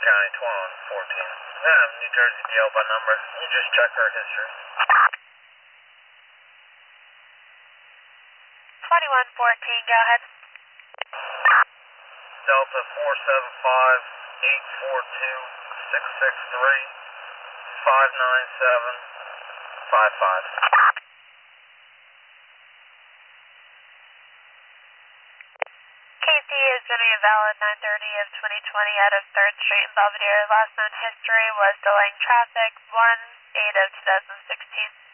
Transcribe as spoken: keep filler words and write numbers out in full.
County twenty-one fourteen. Yeah, New Jersey D L by number. You just check her history. twenty-one fourteen, go ahead. Delta four seven five eight four two six six three five nine seven five five. K C is going to be valid nine thirty of twenty twenty out of third Street in Belvedere. Last known history was delaying traffic one eight of two thousand sixteen.